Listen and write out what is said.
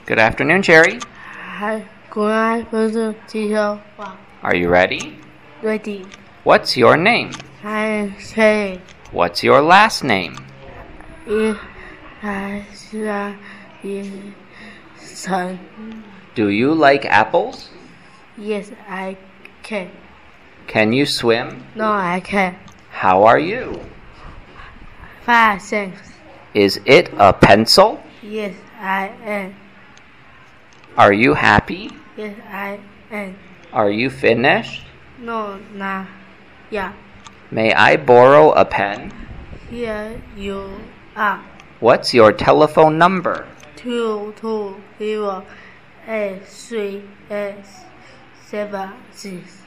Good afternoon, Cherry. Hi, good afternoon, teacher. Are you ready? Ready. What's your name? I say What's your last name? it has sun. Do you like apples? Yes, I can. Can you swim? No, I can. How are you? 5 cents. Is it a pencil? Yes, I am. Are you happy? Yes, I am. Are you finished? No, nah. Yeah. May I borrow a pen? Here you are. What's your telephone number? 220 838 76.